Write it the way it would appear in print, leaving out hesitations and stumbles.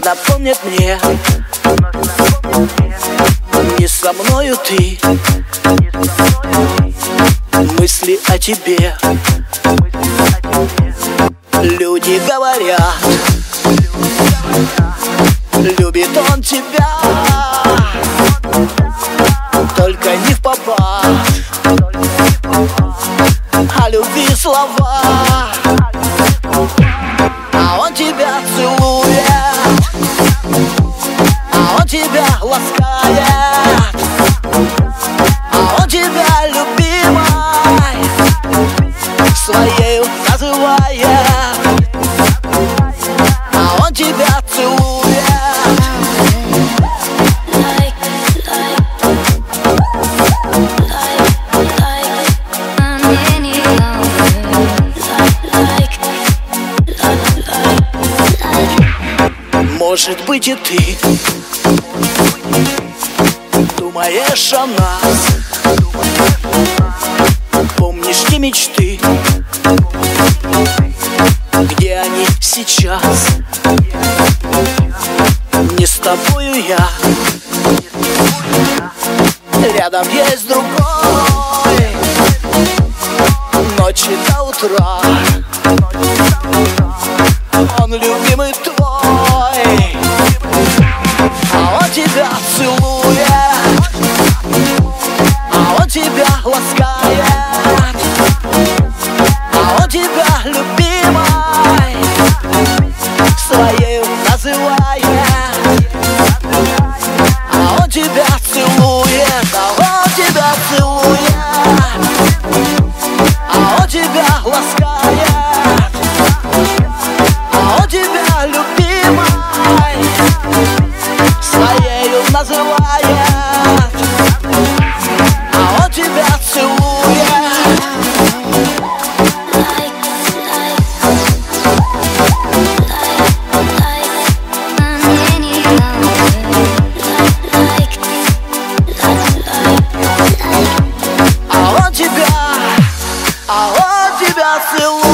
напомнит мне, не со мною ты. Мысли о тебе. Люди говорят, любит он тебя, только не в попад. О любви слова, а он тебя целует, а он тебя ласкает, а он тебя любимой своею называет, а он тебя целует. Может быть, и ты думаешь о нас, помнишь те мечты, где они сейчас? Не с тобою я, рядом есть другой, ночи до утра. Он любимый твой, а он тебя целует, а он тебя ласкает, а он тебя любимой своею называет, а он тебя целует, а он тебя целует, а он тебя ласкает, а он тебя любимой своею называет, а он тебя целует. А он тебя целует.